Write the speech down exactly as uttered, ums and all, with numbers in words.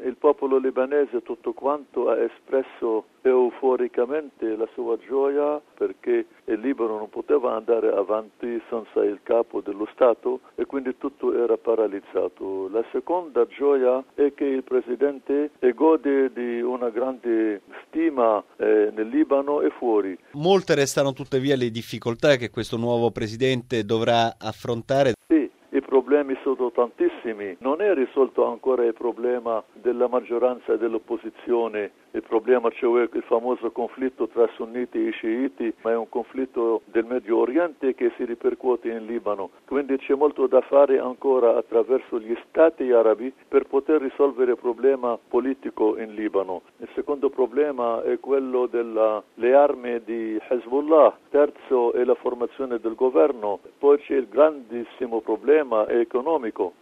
il popolo libanese tutto quanto ha espresso euforicamente la sua gioia perché il Libano non poteva andare avanti senza il capo dello Stato e quindi tutto era paralizzato. La seconda gioia è che il presidente gode di una grande stima eh, nel Libano e fuori. Molte restano tuttavia le difficoltà che questo nuovo presidente dovrà affrontare. Sì. I problemi sono tantissimi, non è risolto ancora il problema della maggioranza e dell'opposizione, il problema cioè il famoso conflitto tra sunniti e sciiti, ma è un conflitto del Medio Oriente che si ripercuote in Libano, quindi c'è molto da fare ancora attraverso gli stati arabi per poter risolvere il problema politico in Libano. Il secondo problema è quello delle armi di Hezbollah, terzo è la formazione del governo, poi c'è il grandissimo problema economico.